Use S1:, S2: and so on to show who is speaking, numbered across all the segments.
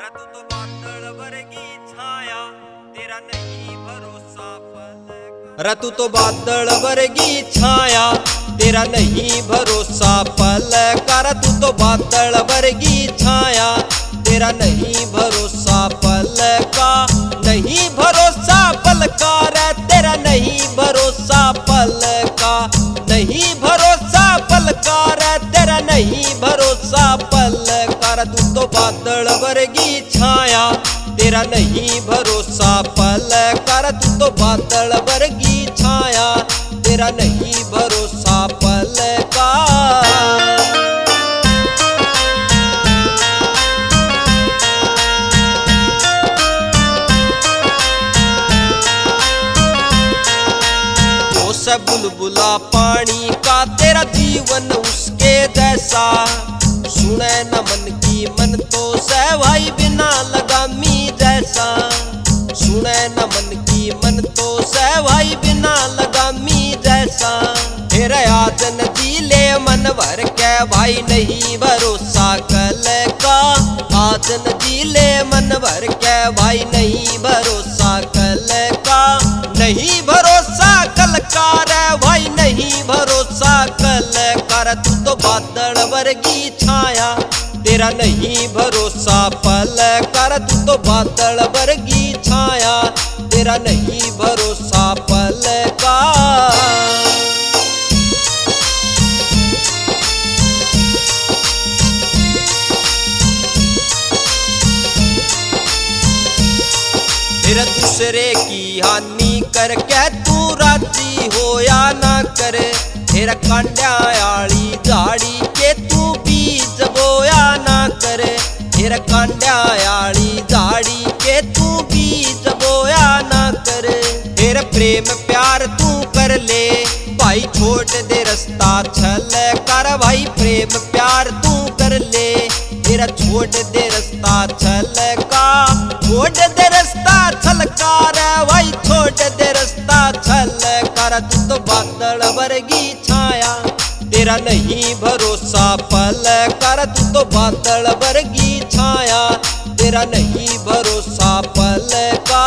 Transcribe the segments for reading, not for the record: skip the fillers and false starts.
S1: रे तू तो बादल वर्गी छाया, तेरा नहीं भरोसा पल। रे तू तो बादल वर्गी छाया, तेरा नहीं भरोसा पल का। तू तो बादल वर्गी छाया, तेरा नहीं भरोसा पल का। नहीं भरोसा पल का रे, तेरा नहीं भरोसा पल का। नहीं भरोसा पल का रे, तेरा नहीं भरोसा पल का। तू तो बादल वर्गी छाया, तेरा नहीं भरोसा पल का। तू तो बादल वर्गी छाया, तेरा नहीं भरोसा पल का। से बुलबुला पानी का, तेरा जीवन उसके जैसा। सुने न मन की मन तो सहवाई बिना लगामी जैसा। सुने न मन की मन तो सहवाई बिना लगामी जैसा। तेरा याद न जीले मन भर के भाई नहीं भरोसा कल का। आज न जीले मन भर के भाई नहीं भरोसा कल का। नहीं भरोसा कल का रे भाई, नहीं भरोसा कल का। तू तो बादल वर्गी छाया, तेरा नहीं भरोसा पल का। तू तो बादल वर्गी छाया, तेरा नहीं भरोसा पल का। तेरा दूसरे की हानि करके तू राजी हो या ना करे। तेरा कांड्या आली झाड़ी के तू बीज बोया ना करे। तेरा कांड्या आली झाड़ी के तू बीज बोया ना करे। तेरा प्रेम प्यार तू कर ले भाई, छोड़ दे रास्ता छल कर भाई। प्रेम प्यार तू कर ले, तेरा छोड़ दे रास्ता छल का। छोड़ दे रास्ता छल का रे भाई, छोड़ दे रास्ता छल कर। तू तो बादल वर्गी छाया, तेरा नहीं भरोसा पल कर। तू तो बादल वर्गी छाया, तेरा नहीं भरोसा पल का।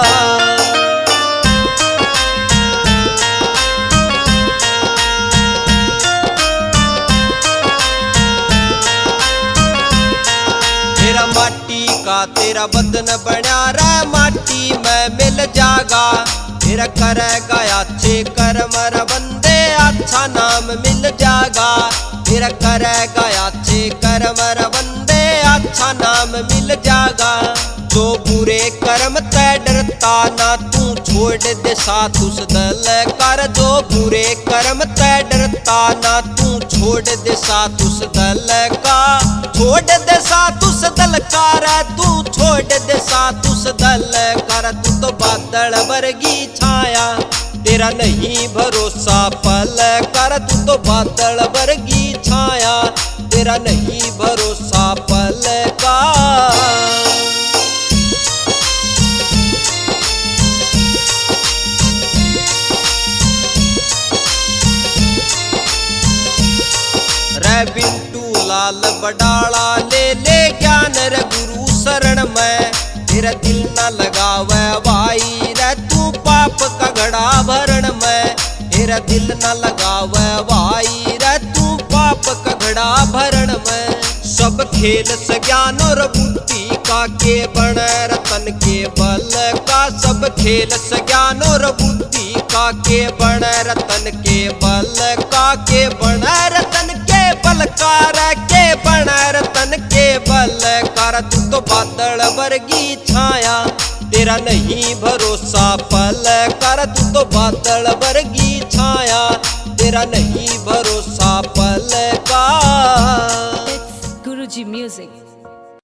S1: तेरा माटी का तेरा बदन बना रे, माटी में मिल जागा। तेरा करेगा अच्छे कर्म रे बंदे, अच्छा नाम मिल जागा। तेरा करेगा अच्छे कर्म रे बंदे, अच्छा नाम मिल जागा। जो बुरे कर्म ते डरता ना, तू छोड़ दे साथ उस दल कर। जो बुरे कर्म ते डरता ना, तू छोड़ दे साथ उस दल का। छोड़ दे साथ उस दल का रे, तू छोड़ दे साथ उस दल का। तू तो बादल वर्गी छाया, तेरा नहीं भरोसा पल कर। तू तो बादल वर्गी छाया, तेरा नहीं भरोसा पल का। रे बिंटू लाल बडाला ले ले ज्ञान रे गुरु शरण में। तेरा दिल न लगावे भाई रे, तू पाप का घड़ा भरण में। तेरा दिल न लगावे भाई रे, तू पाप का घड़ा भरण में। सब खेल से ज्ञान और बुद्धि का, के बन रतन के बल का। सब खेल से ज्ञान और बुद्धि का, के बन रतन के बल का। के बन रतन के बल कार, के बन रतन के बल कार। तू तो बादल वर्गी छाया, तेरा नहीं भरोसा पल कर। तू तो बादल वर्गी छाया, तेरा नहीं भरोसा पल का।
S2: It's Guruji Music.